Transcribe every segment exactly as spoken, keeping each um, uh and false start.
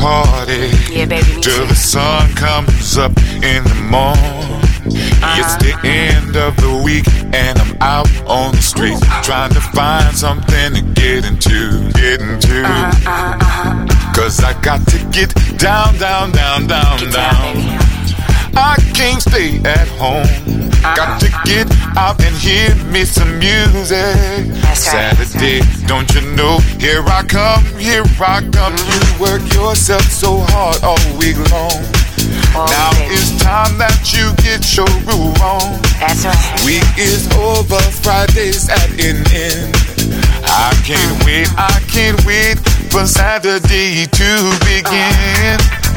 party. Yeah, baby, me till too. the sun comes up in the morning. Uh-huh. It's the end of the week and I'm out on the street trying to find something to get into, get into. Uh-huh, uh-huh, uh-huh. Cause I got to get down, down, down, down, Get down. down, baby. I can't stay at home. Uh-huh. Got to get out and hear me some music. That's right. Saturday, don't you know? Here I come, here I come. You work yourself so hard all week long. Oh, now baby. it's time that you get your groove on. That's right. Week is over, Friday's at an end. I can't wait, I can't wait for Saturday to begin.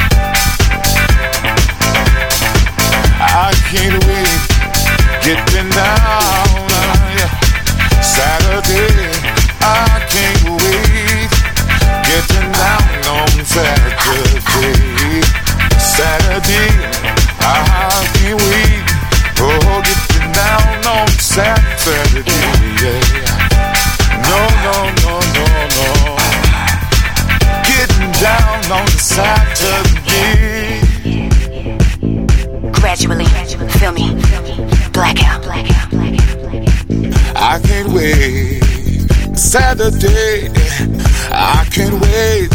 I can't wait, getting down, yeah. Saturday, I can't wait, getting down on Saturday. Saturday, I can't wait, oh, getting down on Saturday, yeah. No, no, no, no, no, getting down on Saturday. Gradually, feel me, blackout, blackout, blackout, blackout. I can't wait, Saturday, I can't wait,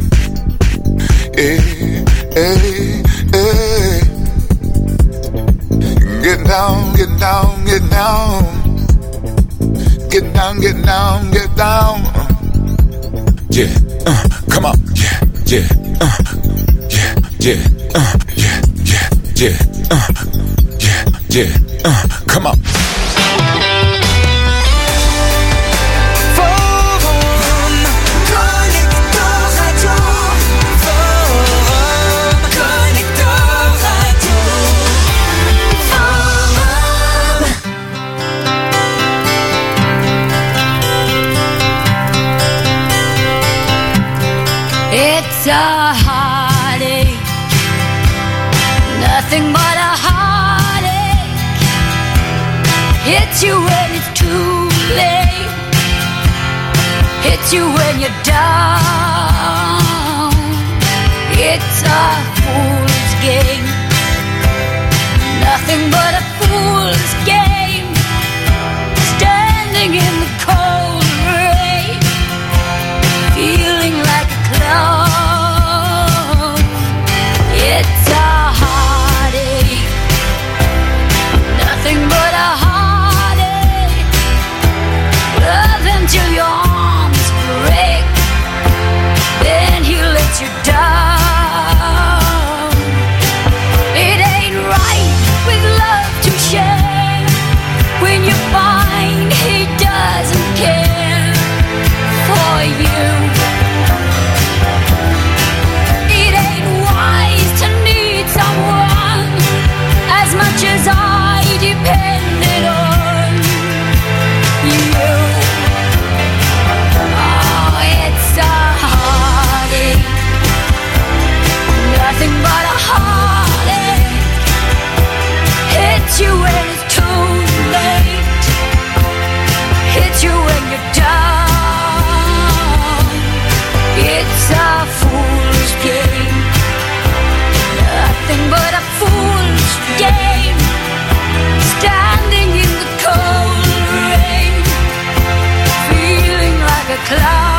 hey, hey, hey. Get down, get down, get down, get down, get down, get down. Yeah, uh, come on, yeah, yeah, uh, yeah, yeah, uh, yeah, yeah, yeah, uh, yeah, yeah, uh, come on. It's a heartache, nothing but a heartache. Hits you when it's too late, hits you when you're down. It's a fool's game, nothing but a fool's game. Standing in the cold rain, feeling like a clown. It's a heartache, nothing but a heartache. Love until your arms break, then he lets you down. It ain't right with love to share when you find he doesn't care for you. It ain't wise to need someone as much as I depended on you. Oh, it's a heartache, nothing but a heartache. Hits you when it's too late, hits you when you're down. It's a fool's game, nothing but a fool's game. Standing in the cold rain, feeling like a clown.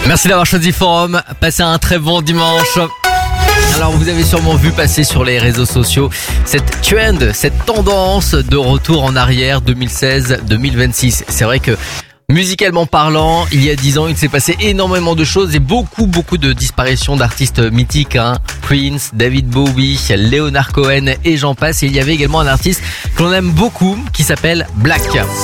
Merci d'avoir choisi Forum. Passez un très bon dimanche. Alors vous avez sûrement vu passer sur les réseaux sociaux cette trend, cette tendance de retour en arrière deux mille seize deux mille vingt-six. C'est vrai que musicalement parlant, il y a dix ans, il s'est passé énormément de choses et beaucoup beaucoup de disparitions d'artistes mythiques, hein. Prince, David Bowie, Leonard Cohen et j'en passe. Et il y avait également un artiste que l'on aime beaucoup qui s'appelle Black.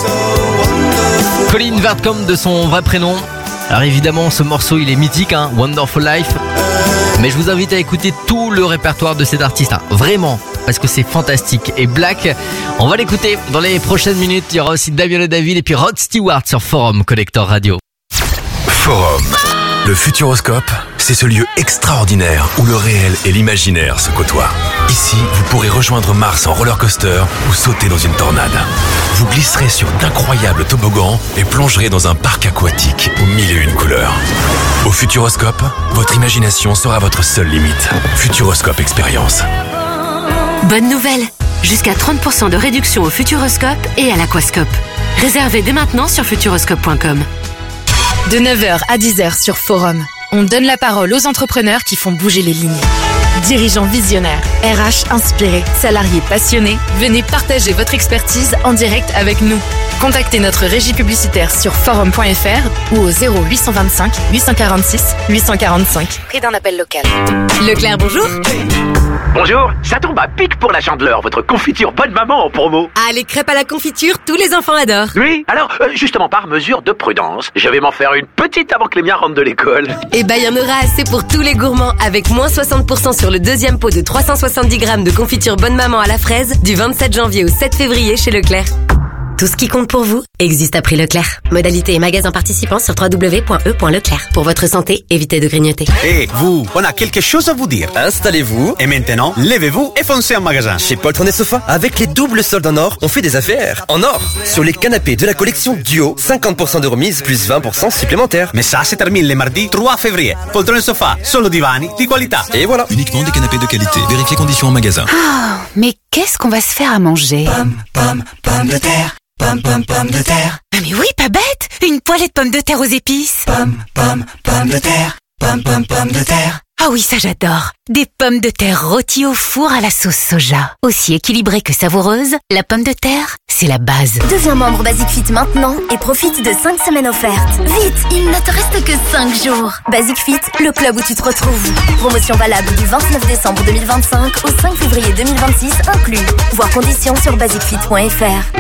Colin Vertcombe de son vrai prénom. Alors évidemment, ce morceau il est mythique, hein, Wonderful Life. Mais je vous invite à écouter tout le répertoire de cet artiste, hein, vraiment, parce que c'est fantastique. Et Black, on va l'écouter dans les prochaines minutes. Il y aura aussi Damien Le David et puis Rod Stewart sur Forum Collector Radio. Forum. Le Futuroscope, c'est ce lieu extraordinaire où le réel et l'imaginaire se côtoient. Ici, vous pourrez rejoindre Mars en roller coaster ou sauter dans une tornade. Vous glisserez sur d'incroyables toboggans et plongerez dans un parc aquatique aux mille et une couleurs. Au Futuroscope, votre imagination sera votre seule limite. Futuroscope Expérience. Bonne nouvelle! Jusqu'à trente pour cent de réduction au Futuroscope et à l'Aquascope. Réservez dès maintenant sur futuroscope point com. De neuf heures à dix heures sur Forum, on donne la parole aux entrepreneurs qui font bouger les lignes. Dirigeants visionnaires, R H inspirés, salariés passionnés, venez partager votre expertise en direct avec nous. Contactez notre régie publicitaire sur forum point f r ou au zéro huit cent vingt-cinq huit cent quarante-six huit cent quarante-cinq. Prix d'un appel local. Leclerc, bonjour. Bonjour, ça tombe à pic pour la Chandeleur, votre confiture bonne maman en promo. Ah, les crêpes à la confiture, tous les enfants adorent. Oui, alors, euh, justement par mesure de prudence, je vais m'en faire une petite avant que les miens rentrent de l'école. Eh ben, il y en aura assez pour tous les gourmands, avec moins soixante pour cent sur le deuxième pot de trois cent soixante-dix grammes de confiture bonne maman à la fraise, du vingt-sept janvier au sept février chez Leclerc. Tout ce qui compte pour vous existe à prix Leclerc. Modalité et magasin participants sur w w w point e point leclerc. Pour votre santé, évitez de grignoter. Et vous, on a quelque chose à vous dire. Installez-vous et maintenant, levez-vous et foncez en magasin. Chez Poltron et Sofa, avec les doubles soldes en or, on fait des affaires en or. Sur les canapés de la collection Duo, cinquante pour cent de remise plus vingt pour cent supplémentaires. Mais ça, se termine le mardi trois février. Poltron et Sofa, solo divani di qualità. Et voilà. Uniquement des canapés de qualité. Vérifiez conditions en magasin. Oh, mais qu'est-ce qu'on va se faire à manger? Pomme, pomme, pomme de terre. Pomme, pomme, pomme de terre. Ah mais oui, pas bête. Une poêlée de pommes de terre aux épices. Pomme, pomme, pomme de terre. Pomme, pomme, pomme de terre. Ah oui, ça j'adore. Des pommes de terre rôties au four à la sauce soja. Aussi équilibrée que savoureuse, la pomme de terre, c'est la base. Deviens membre Basic Fit maintenant et profite de cinq semaines offertes. Vite, il ne te reste que cinq jours. Basic Fit, le club où tu te retrouves. Promotion valable du vingt-neuf décembre deux mille vingt-cinq au cinq février deux mille vingt-six inclus. Voir conditions sur basic fit point f r.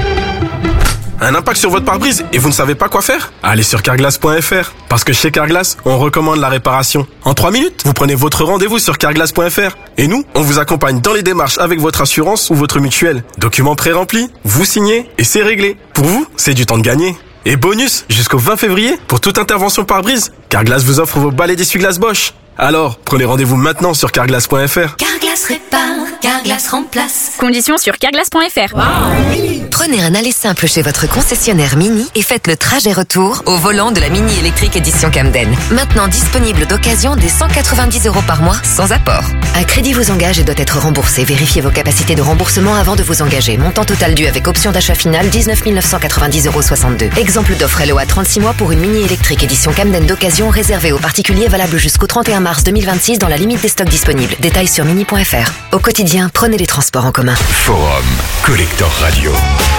Un impact sur votre pare-brise et vous ne savez pas quoi faire? Allez sur carglass point f r. Parce que chez Carglass, on recommande la réparation. En trois minutes, vous prenez votre rendez-vous sur carglass point f r. Et nous, on vous accompagne dans les démarches avec votre assurance ou votre mutuelle. Documents pré-remplis, vous signez et c'est réglé. Pour vous, c'est du temps de gagner. Et bonus, jusqu'au vingt février, pour toute intervention pare-brise, Carglass vous offre vos balais d'essuie-glace Bosch. Alors, prenez rendez-vous maintenant sur carglass point f r. Carglass répare, Carglass remplace. Conditions sur carglass point f r. Wow. Prenez un aller simple chez votre concessionnaire Mini et faites le trajet retour au volant de la Mini électrique édition Camden. Maintenant disponible d'occasion dès cent quatre-vingt-dix euros par mois sans apport. Un crédit vous engage et doit être remboursé. Vérifiez vos capacités de remboursement avant de vous engager. Montant total dû avec option d'achat finale dix-neuf mille neuf cent quatre-vingt-dix euros soixante-deux. Exemple d'offre L O A trente-six mois pour une Mini électrique édition Camden d'occasion réservée aux particuliers valable jusqu'au trente et un mars deux mille vingt-six dans la limite des stocks disponibles. Détails sur mini point f r. Au quotidien, prenez les transports en commun. Forum Collector Radio.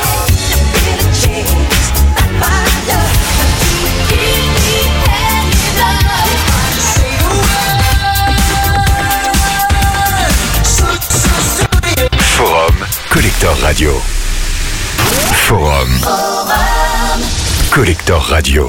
Forum Collector Radio. Forum Collector Radio.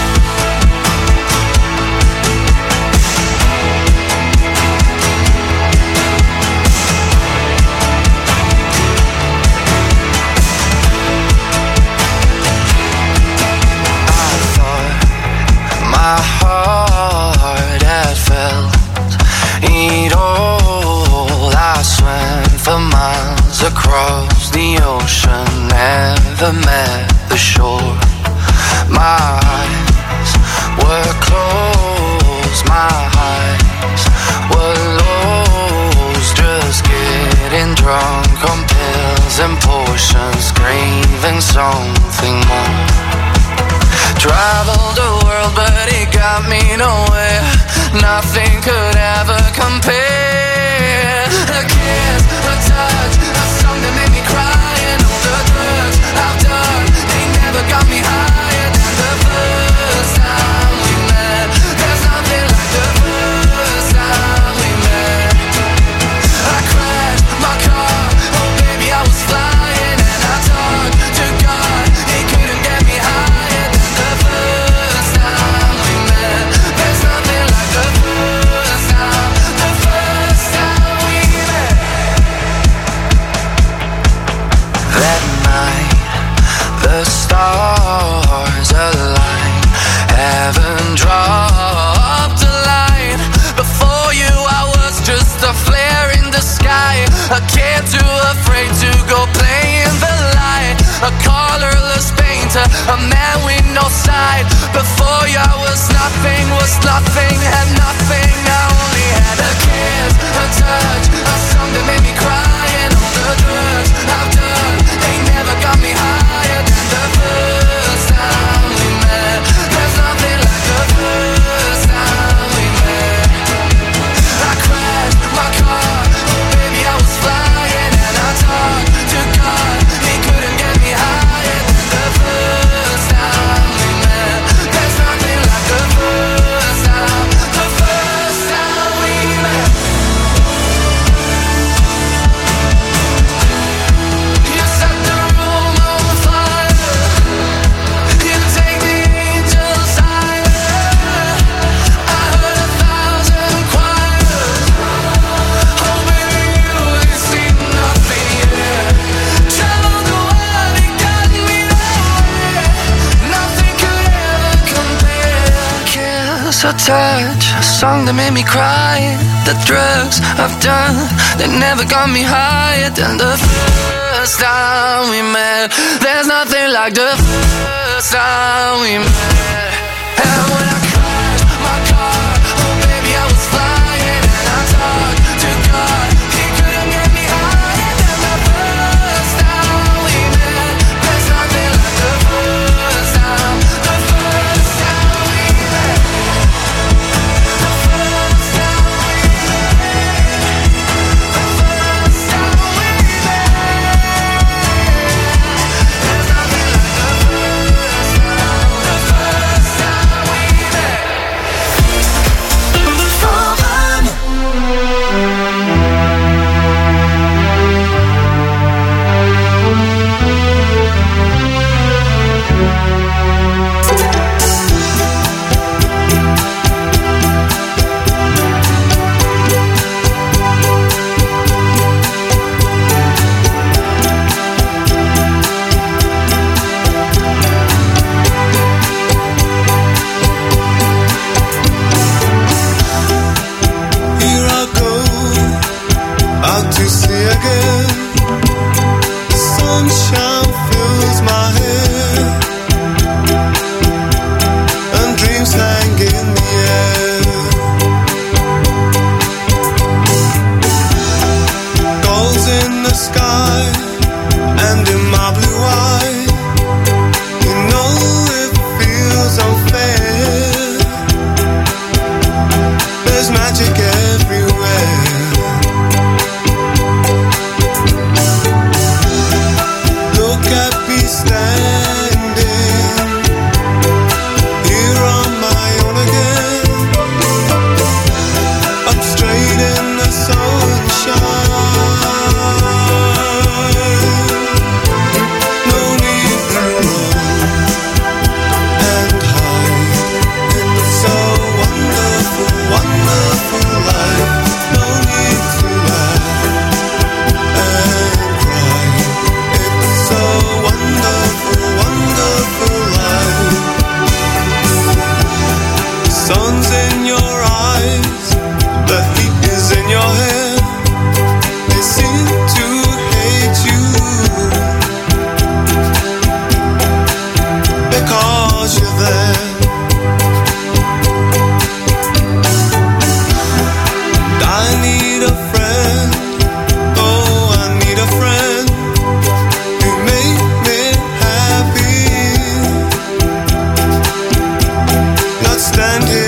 My heart had felt it all. I swam for miles across the ocean, never met the shore. My eyes were closed, my eyes were lost, just getting drunk on pills and potions, craving something more. Traveled the world, but it got got me nowhere. Nothing could ever compare. A kiss, a touch, a song that made me cry. And all the drugs I've done, they never got me higher than the first time we met. There's nothing like the first time we met. I crashed my car, oh baby I was flying. And I talked to God, he couldn't get me higher than the first time we met. There's nothing like the first time, the first time we met. That night, the stars aligned. Heaven dropped a line. Before you I was just a flare in the sky. A kid too afraid to go play in the light. A colorless painter, a man with no side. Before you I was nothing, was nothing, had nothing. I only had a kiss, a touch, a song that made me cry. And all the drugs I've done, they never got me higher than the first time we met. There's nothing like the first time we met. I crashed my car, oh baby I was flying. And I talked to God, he couldn't get me higher than the first time we met. There's nothing like the first time, the first time we met. You set the room on fire, you take the angels higher. I heard a thousand choirs, oh baby you ain't seen nothing yet. Traveled the world, it got me nowhere. Nothing could ever compare. Kiss, a touch, a song that made me cry. The drugs I've done, they never got me higher than the first time we met. There's nothing like the first time we met. And when I crashed my car, oh baby I was flying. And I talked to God, he couldn't get me higher than the first time we met. There's nothing like the first time, the first time we met. The first time we met. The first time we met. There's nothing like the first time, the first time we met. Forum. Here I go, out to sea again. The sunshine fills my head, and dreams hang in the air. Goals in the sky, and in my blue eye, you know it feels unfair. There's magic everywhere. Look at me standing here on my own again, up straight in the sunshine. No need to run and hide. It's so wonderful, wonderful life. No need to laugh and cry. It's so wonderful, wonderful life. The sun's in your eyes, the heat is in your hair. They seem to hate you because you're there. I need a friend, oh I need a friend to make me happy. Not stand here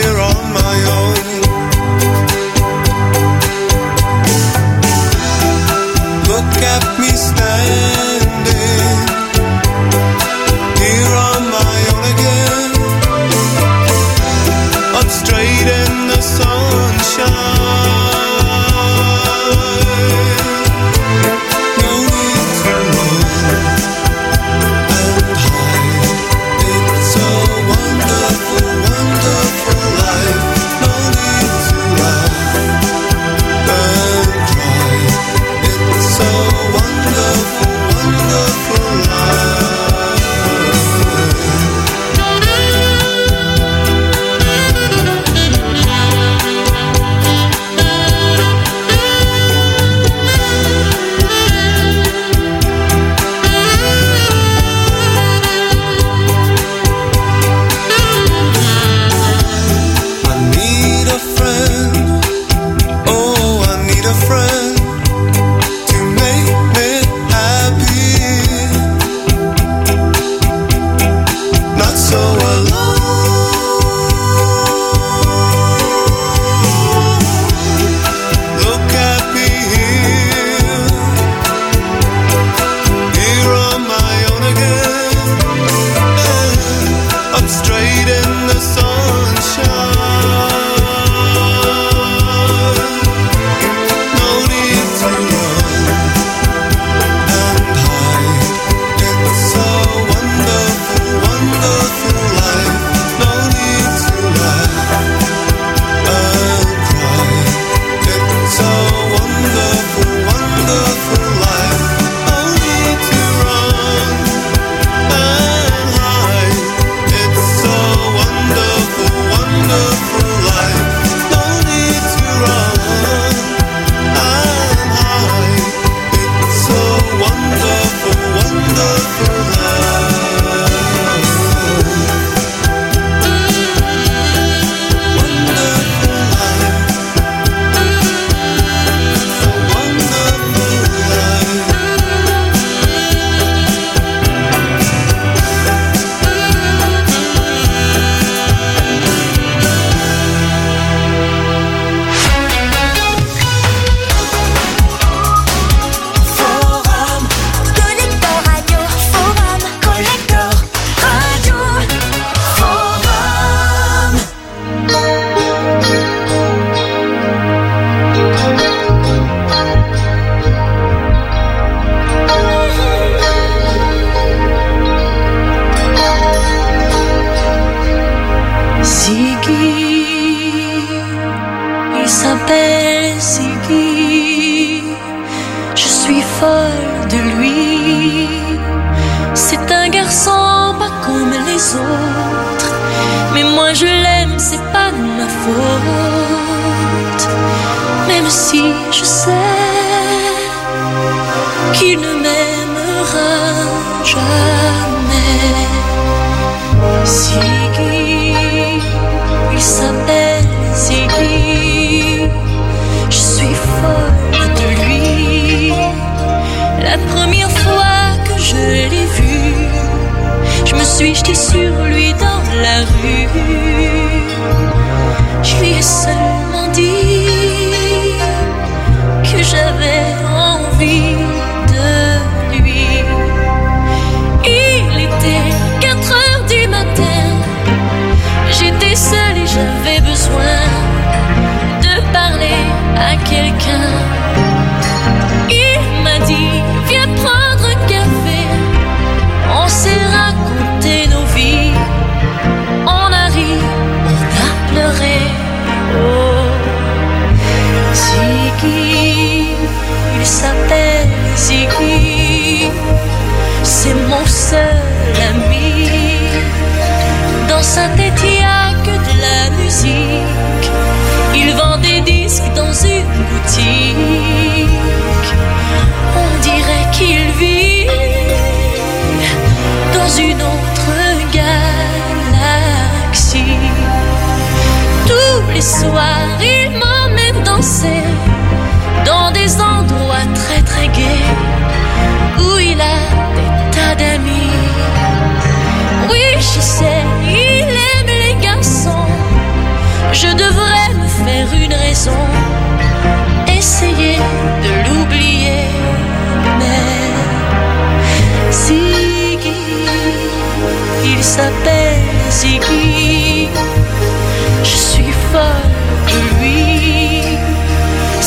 Il s'appelle Ziggy. Je suis folle de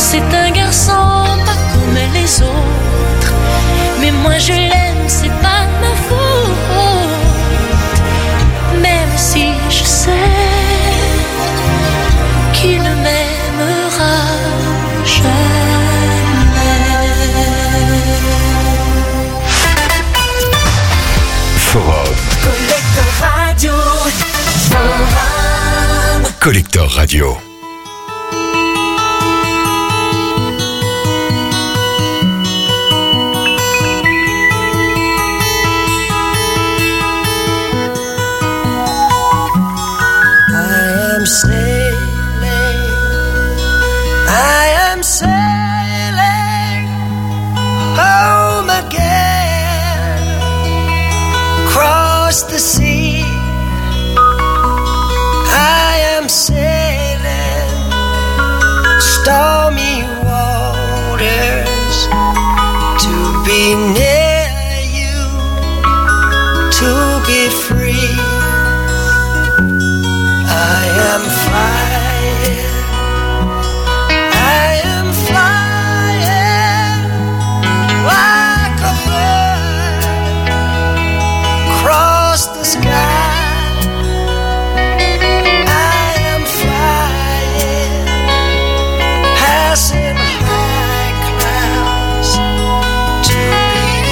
C'est un garçon pas comme les autres, mais moi je l'aime, c'est pas ma faute. Même si je sais qu'il ne m'aimera jamais. Forum. Collector Radio. Forum. Collector Radio. Sailing, I am sailing home again, across the sea. I am sailing stormy waters to be near you, to be free. I am flying, I am flying like a bird across the sky. I am flying, passing high clouds to be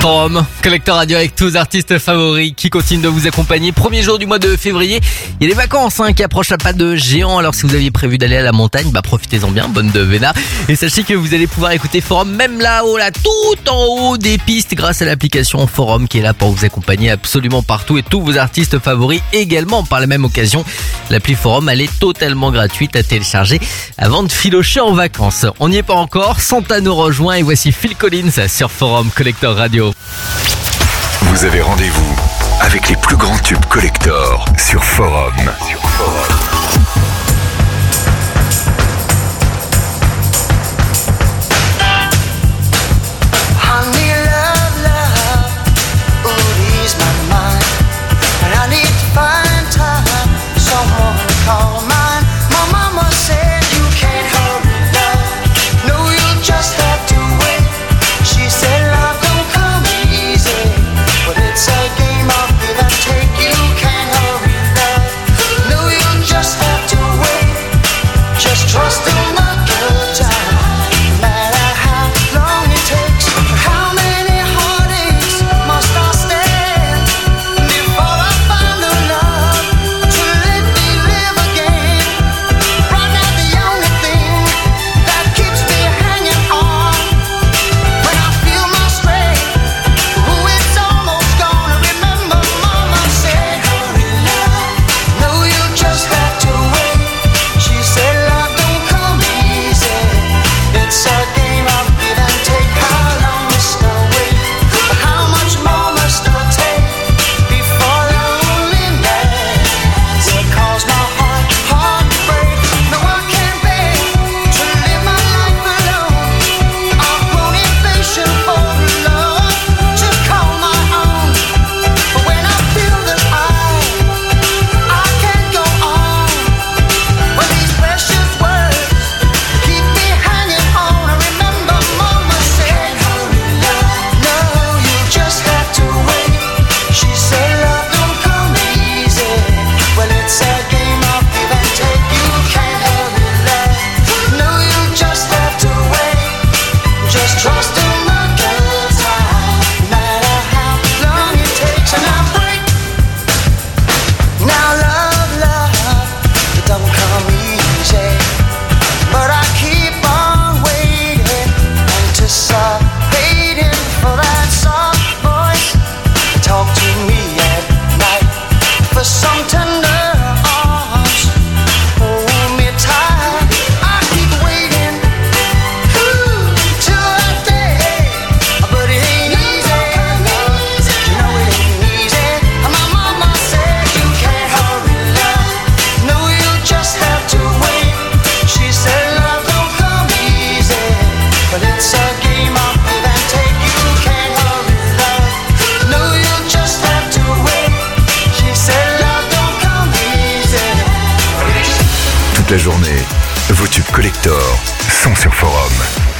Forum, Collector Radio avec tous les artistes favoris qui continuent de vous accompagner. Premier jour du mois de février, il y a les vacances hein, qui approchent à pas de géant. Alors si vous aviez prévu d'aller à la montagne, bah profitez-en bien, bonne de Vénard. Et sachez que vous allez pouvoir écouter Forum même là-haut, là, tout en haut des pistes grâce à l'application Forum qui est là pour vous accompagner absolument partout et tous vos artistes favoris également. Par la même occasion, l'appli Forum, elle est totalement gratuite à télécharger avant de filocher en vacances. On n'y est pas encore, Santa nous rejoint et voici Phil Collins sur Forum Collector Radio. Vous avez rendez-vous avec les plus grands tubes Collector sur Forum. Sur Forum. La journée, vos tubes Collector sont sur Forum.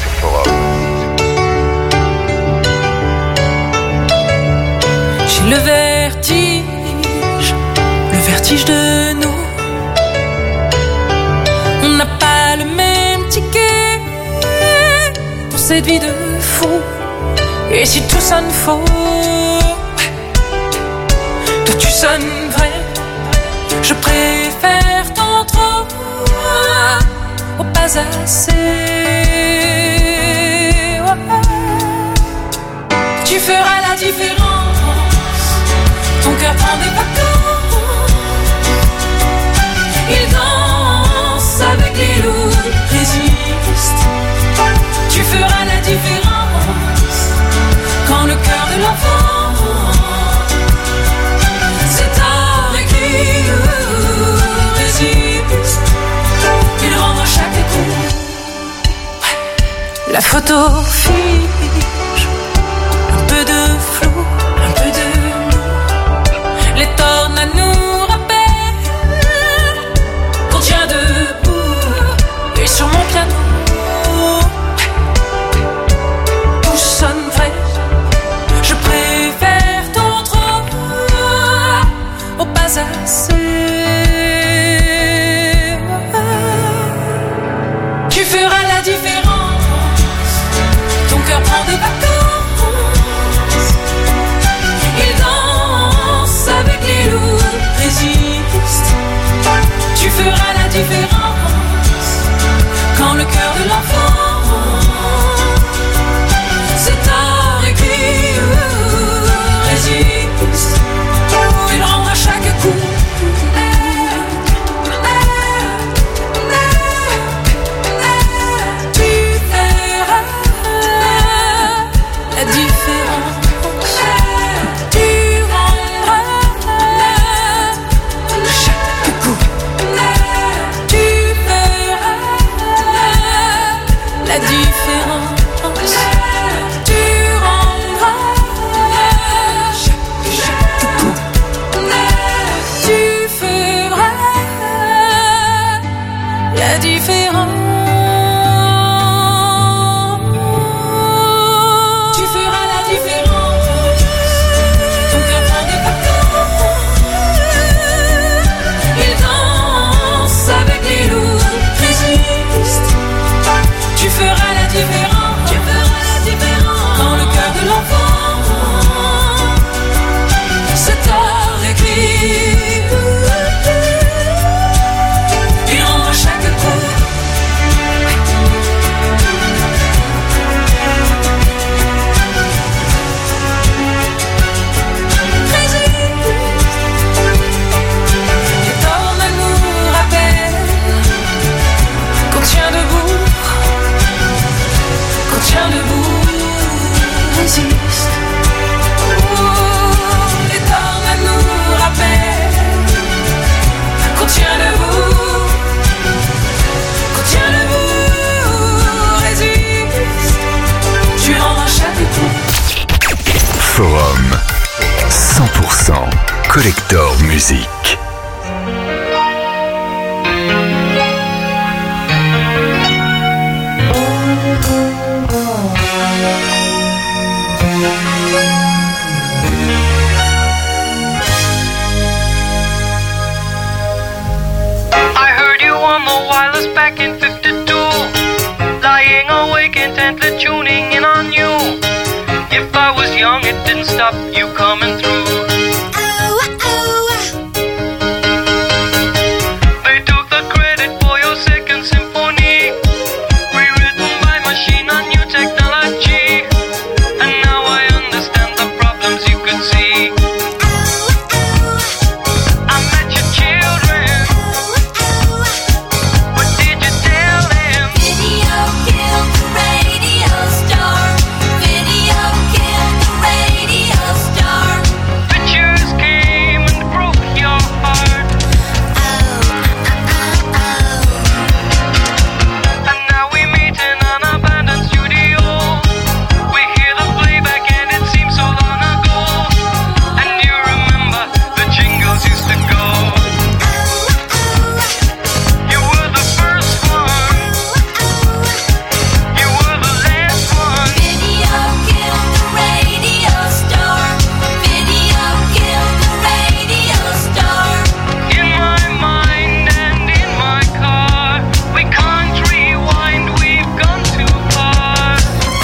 J'ai le vertige, le vertige de nous. On n'a pas le même ticket pour cette vie de fou. Et si tout sonne faux, toi tu sonnes vrai. Je préfère ton trop au pas assez. Ouais. Tu feras la différence. Ton cœur prend des vacances. Il danse avec les loups, résiste. Tu feras la différence quand le cœur de l'enfant c'est à écrit résiste. Il rend à chaque coup. La photo fige, un peu de flou, un peu de nous. Les tornades nous rappellent qu'on tient debout. Et sur mon piano, tout sonne vrai. Je préfère ton trop au pas assez. Tu feras la différence. Ton cœur prend des vacances. Collector Music. I heard you on the wireless back in fifty-two, lying awake intently tuning in on you. If I was young, it didn't stop you coming through. They took the credit for your second symphony, rewritten by machine on new technology. And now I understand the problems you could see. I met your children. What did you tell them? Video killed the radio star. Video killed the radio star. Pictures came and broke your heart. And now we meet in an abandoned studio. We hear the playback and it seems so long ago. And you remember the jingles used to go. You were the first one. You were the last one. Video killed the radio star. Video killed the radio star. In my mind and in my car, we can't rewind, we've gone too far.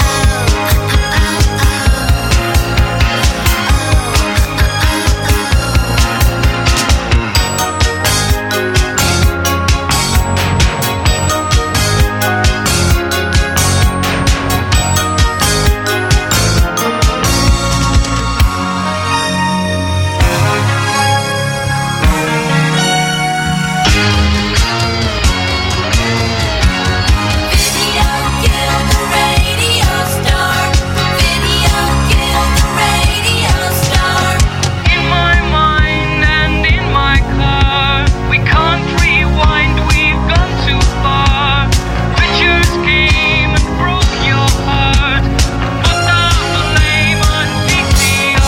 Video killed the radio star. Video killed the radio star. In my mind and in my car, we can't rewind, we've gone too far. Pictures came and broke your heart. Put the blame on D C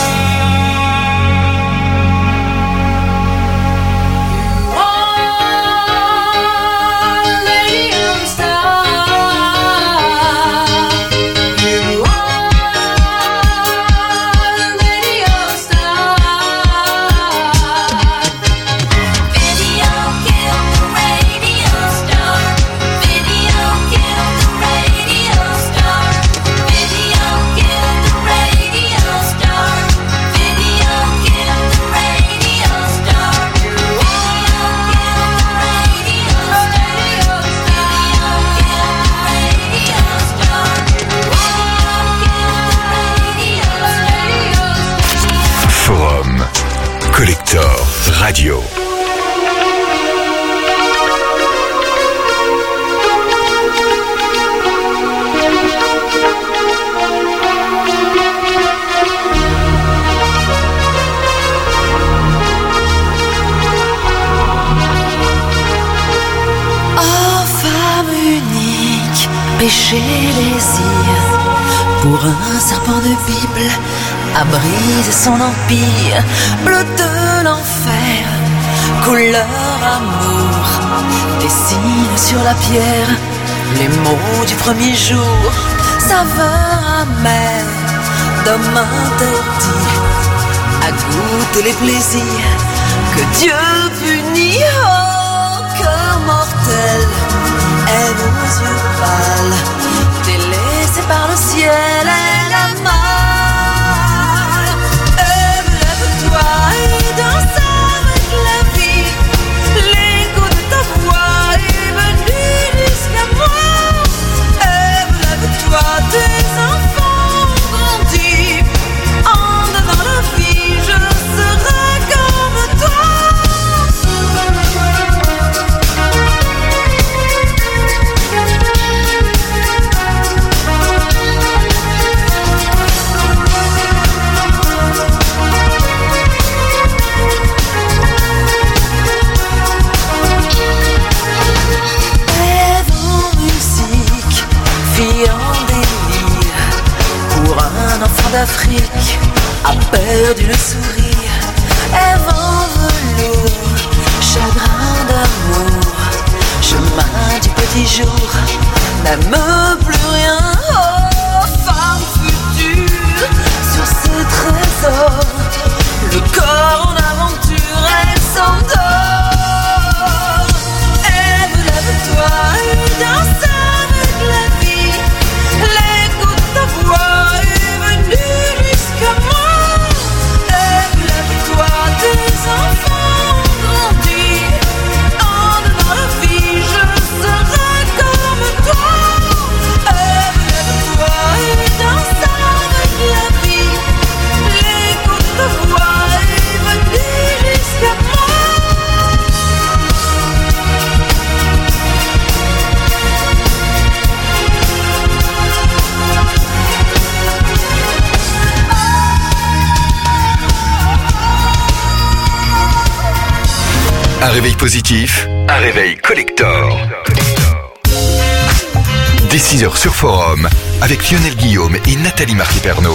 radio star. You are radio star. Video killed the radio star. Video killed the radio star. Video killed the radio star. Video killed the radio star. Video Forum Collector Radio. Oh femme unique, péché désir, pour un serpent de Bible, à briser son empire, bleu de l'enfer, couleur amour, dessine sur la pierre les mots du premier jour, saveur amère d'homme interdit, à goûter les plaisirs que Dieu punit. Oh, cœur mortel, aime aux yeux pâles, délaissé par le ciel, elle a mal. Lève-toi et danse avec la vie, l'écho de ta voix est venu jusqu'à moi. Lève-toi, tes enfants ont grandi, en donnant la vie, je serai comme toi. d'Afrique a perdu le sourire. Eve Un réveil positif, un réveil collector. Dès six heures sur Forum, avec Lionel Guillaume et Nathalie Marquet-Pernot.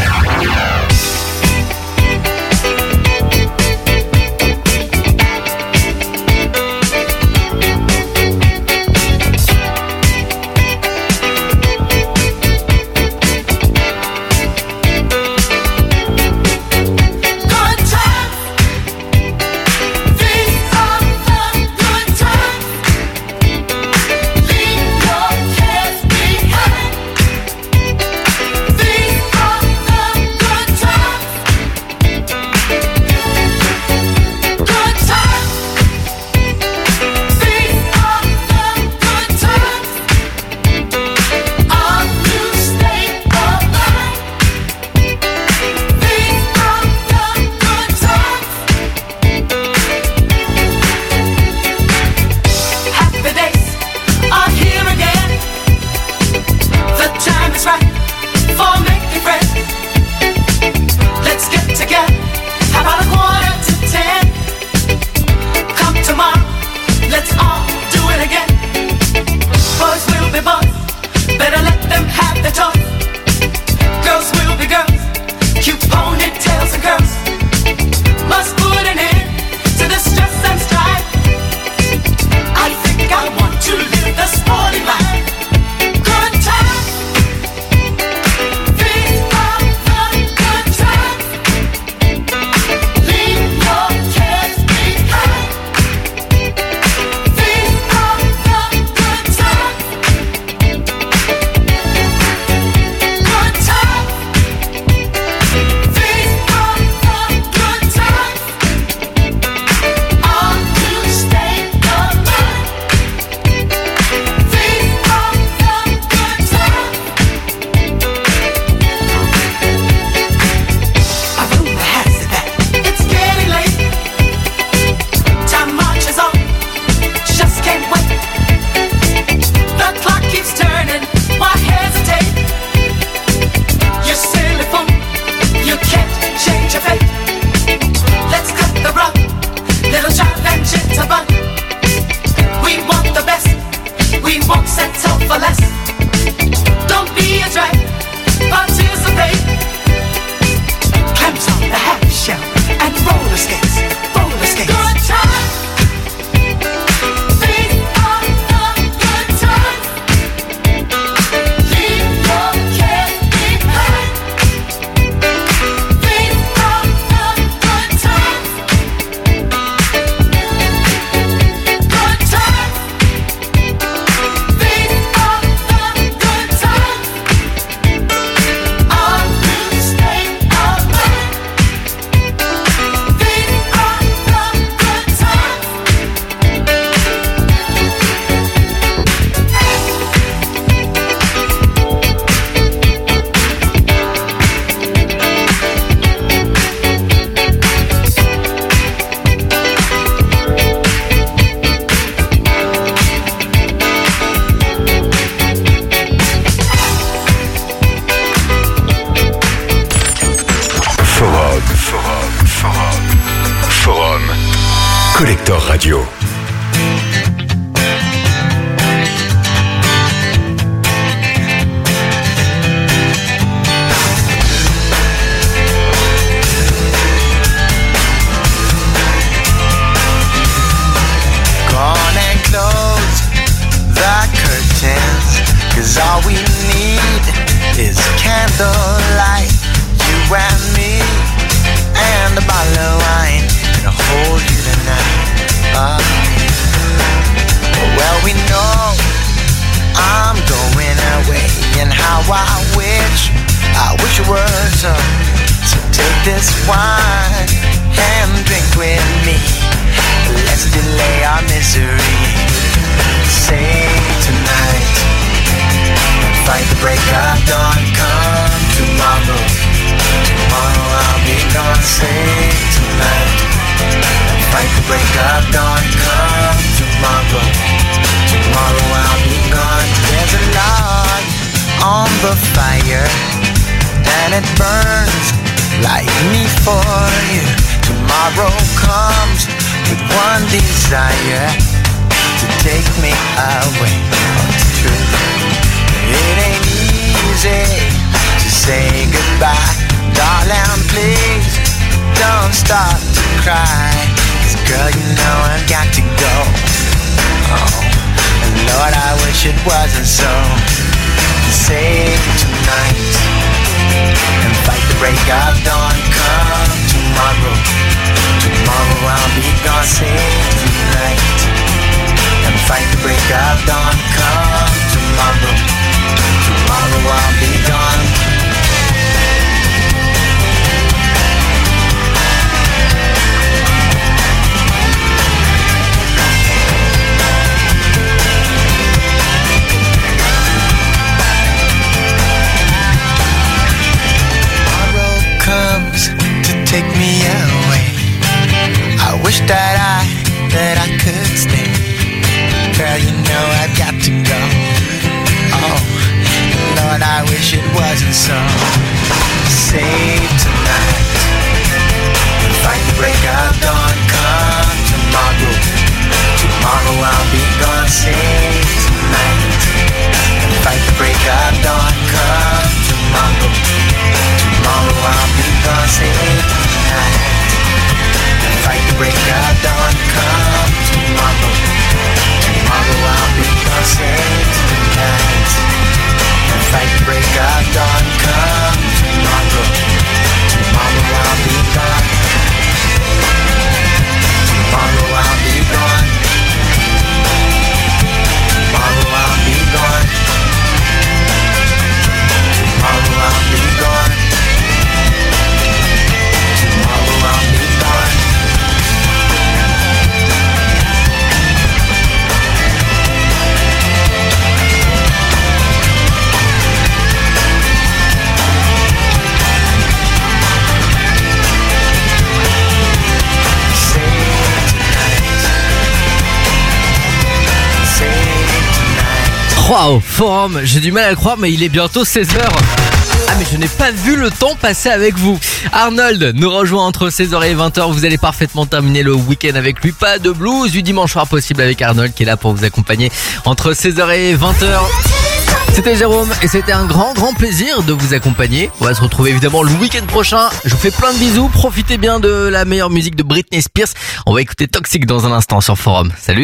Collector Radio. All we need is candlelight, you and me, and a bottle of wine, and I'll hold you tonight. Uh, well, we know I'm going away, and how I wish, I wish it were so. So take this wine and drink with me. Let's delay our misery. Say tonight. Fight the break of dawn, come tomorrow. Tomorrow I'll be gone, say tonight. Fight the break of dawn, come tomorrow. Tomorrow I'll be gone. There's a log on the fire, and it burns like me for you. Tomorrow comes with one desire to take me away. Oh, it's true. It ain't easy to say goodbye. Darling, please don't start to cry. 'Cause girl, you know I've got to go. Oh, and Lord, I wish it wasn't so. Save tonight and fight the break of dawn. Come tomorrow, tomorrow I'll be gone. Save tonight and fight the break of dawn. Come tomorrow, tomorrow I'll be gone. Comes to take me away. I wish that I, that I could stay. Girl, you know I've got to go. Oh, Lord, I wish it wasn't so. Save tonight and fight the break of dawn. Come tomorrow, tomorrow I'll be gone. Save tonight and fight the break of dawn. Come tomorrow, tomorrow I'll be gone. Save tonight and fight the break of dawn. Come tomorrow, tomorrow I'll be gone. Save tonight and fight the break of dawn. Come tomorrow, tomorrow I'll be gone. Tomorrow I'll be gone. Tomorrow I'll be gone. Tomorrow I'll be gone. Tomorrow I'll be gone. Waouh, Forum, j'ai du mal à le croire, mais il est bientôt seize heures. Ah, mais je n'ai pas vu le temps passer avec vous. Arnold nous rejoint entre seize heures et vingt heures. Vous allez parfaitement terminer le week-end avec lui. Pas de blues du dimanche soir possible avec Arnold qui est là pour vous accompagner entre seize heures et vingt heures. C'était Jérôme et c'était un grand grand plaisir de vous accompagner. On va se retrouver évidemment le week-end prochain. Je vous fais plein de bisous. Profitez bien de la meilleure musique de Britney Spears. On va écouter Toxic dans un instant sur Forum. Salut.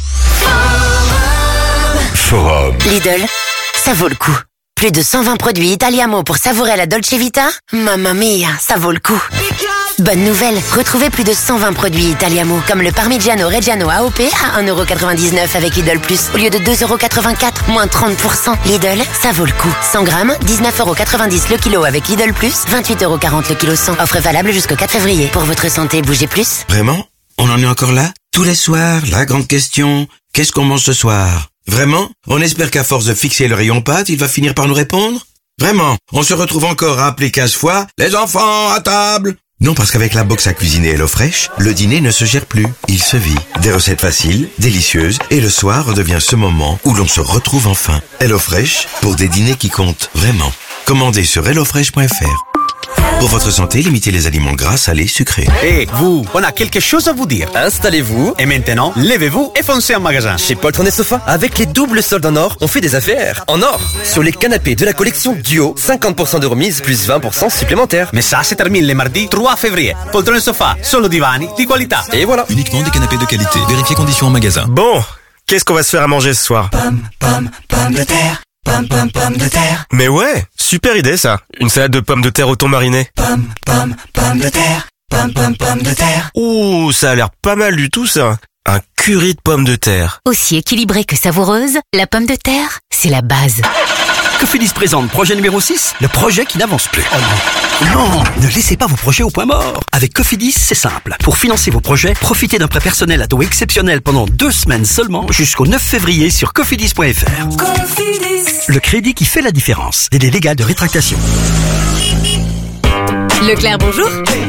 Forum. Lidl, ça vaut le coup. Plus de cent vingt produits Italiamo pour savourer la Dolce Vita. Mamma mia, ça vaut le coup. Bonne nouvelle, retrouvez plus de cent vingt produits Italiamo, comme le Parmigiano Reggiano A O P à un euro quatre-vingt-dix-neuf avec Lidl Plus, au lieu de deux euros quatre-vingt-quatre, moins trente pour cent. Lidl, ça vaut le coup. cent grammes, dix-neuf euros quatre-vingt-dix le kilo avec Lidl Plus, vingt-huit euros quarante le kilo cent. Offre valable jusqu'au quatre février. Pour votre santé, bougez plus. Vraiment? On en est encore là? Tous les soirs, la grande question, qu'est-ce qu'on mange ce soir? Vraiment? On espère qu'à force de fixer le rayon pâte, il va finir par nous répondre? Vraiment? On se retrouve encore à appeler quinze fois « Les enfants, à table !» Non, parce qu'avec la box à cuisiner HelloFresh, le dîner ne se gère plus, il se vit. Des recettes faciles, délicieuses, et le soir redevient ce moment où l'on se retrouve enfin. HelloFresh, pour des dîners qui comptent vraiment. Commandez sur hello fresh point f r. Pour votre santé, limitez les aliments gras, salés, sucrés. Et vous, on a quelque chose à vous dire. Installez-vous. Et maintenant, levez-vous et foncez en magasin. Chez Poltron et Sofa, avec les doubles soldes en or, on fait des affaires. En or, sur les canapés de la collection Duo, cinquante pour cent de remise plus vingt pour cent supplémentaires. Mais ça, se termine le mardi trois février. Poltron et Sofa, solo divani di qualità. Et voilà. Uniquement des canapés de qualité. Vérifiez conditions en magasin. Bon, qu'est-ce qu'on va se faire à manger ce soir? Pomme, pomme, pomme de terre. Pomme, pomme, pomme de terre. Mais ouais, super idée ça. Une salade de pommes de terre au thon mariné. Pomme, pomme, pomme de terre. Pomme, pomme, pomme de terre. Ouh, ça a l'air pas mal du tout ça. Un curry de pommes de terre. Aussi équilibrée que savoureuse, la pomme de terre, c'est la base. Cofidis présente projet numéro six, le projet qui n'avance plus. Oh non. Non, ne laissez pas vos projets au point mort. Avec Cofidis, c'est simple. Pour financer vos projets, profitez d'un prêt personnel à taux exceptionnel pendant deux semaines seulement jusqu'au neuf février sur cofidis point f r. Cofidis. Le crédit qui fait la différence. Délai légal de rétractation. Leclerc, bonjour.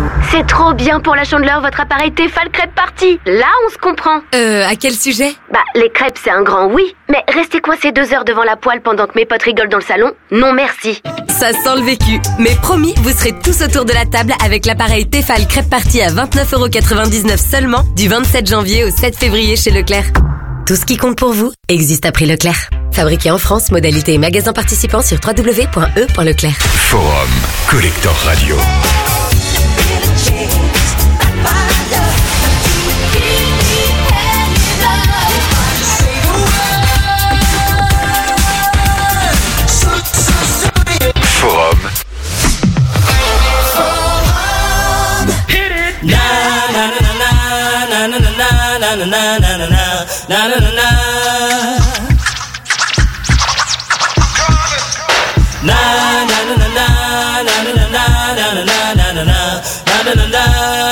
C'est trop bien pour la Chandeleur, votre appareil Tefal Crêpe Party. Là, on se comprend. Euh, à quel sujet? Bah, les crêpes, c'est un grand oui. Mais rester coincé deux heures devant la poêle pendant que mes potes rigolent dans le salon, non merci. Ça sent le vécu. Mais promis, vous serez tous autour de la table avec l'appareil Tefal Crêpe Party à vingt-neuf euros quatre-vingt-dix-neuf seulement du vingt-sept janvier au sept février chez Leclerc. Tout ce qui compte pour vous existe à prix Leclerc. Fabriqué en France, modalité et magasin participant sur w w w point e point leclerc. Forum Collector Radio. Forum. Na na na na na na na na na na na na na na na na. Na na na na na na na na na na na na na na na na.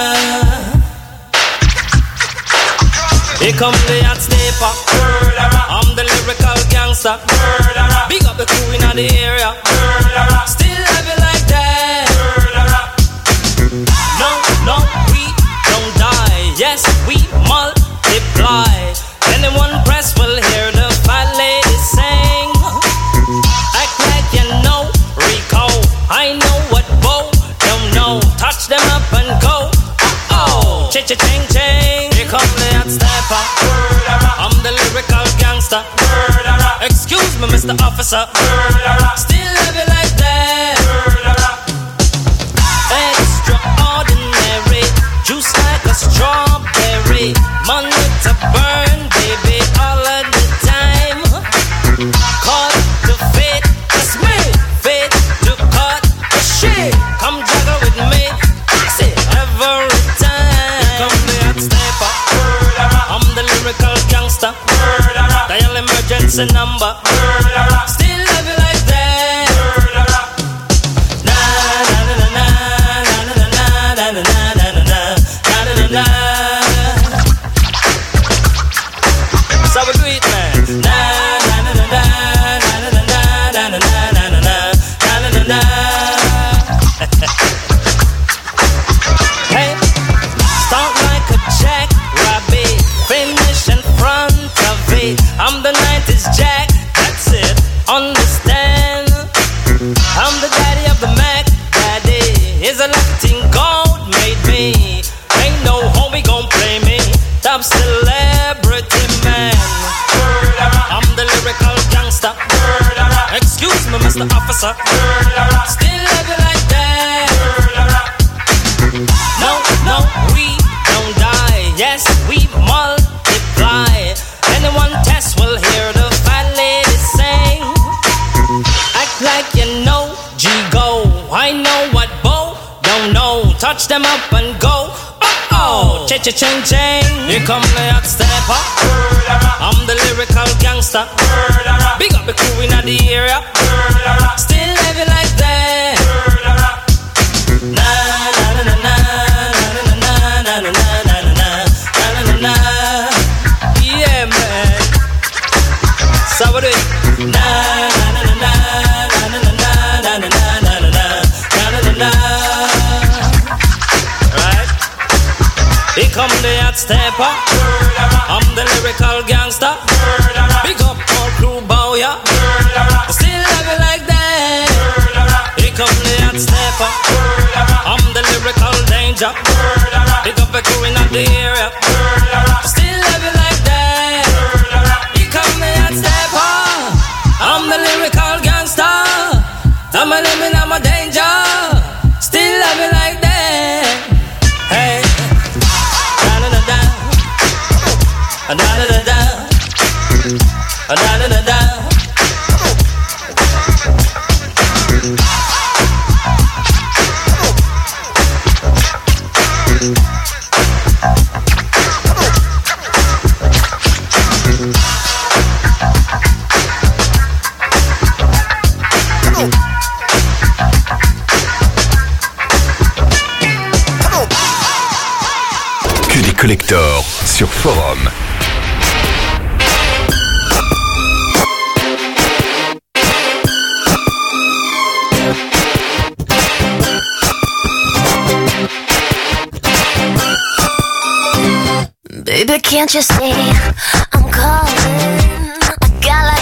Here come the hot stepper. I'm the lyrical gangster. Big up the crew in the area. Still have it like that. No, no, we don't die. Yes, we multiply. Anyone press will hear the fat lady sing. Act like you know Rico. I know what Bo don't know. Touch them up and go. Oh, cha-cha-ching ching. Here come the hot stepper. I'm the lyrical gangster. Excuse me, Mister Officer. Still have it like that. Extraordinary. Juice like a strawberry. Money to burn, baby, all of the time. Cut the fit, that's me. Fit to cut the shit. Come juggle with me. Fix it every time. Here come the hot stepper. I'm the lyrical gangster. Dial emergency number. Still love it like that. Na na na na na na na na na na na na na na. So we do it, man. Na na na na na na na na na na na na na na. Hey, start like a jackrabbit, finish in front of it. I'm the nineties Jack, that's it. Understand? I'm the daddy of the Mac Daddy. Is a Latin gold made me. Ain't no homie gon' play me. Top celebrity man. I'm the lyrical gangster. Excuse me, Mister Officer. Still love it like that. No, no, we don't die. Yes, we multiply. Anyone test will hear the fat lady sing. Act like you know G-Go. I know what Bo don't know. Touch them up and go. Oh, cha-cha-ching-ching. Here come the hot stepper. I'm the lyrical gangster. Big up the crew in the area. Still have it like that. Na na na na na na na na na na na na na. Yeah, man. So we do it. Na na na na na na na na na na na na na na. Right. Here come the hot stepper. I'm the lyrical gangster. Big up all crew bow ya. Still have it like that. Here come the hot stepper. I'm the lyrical danger. Big up the crew in the area. Still have it like that. Here come the hot stepper. I'm the lyrical gangster. I'm a living, I'm a danger. Still have it like that. Hey. Da da da da, da da da da. Que des collectors sur Forum. Baby, can't you see I'm calling? I got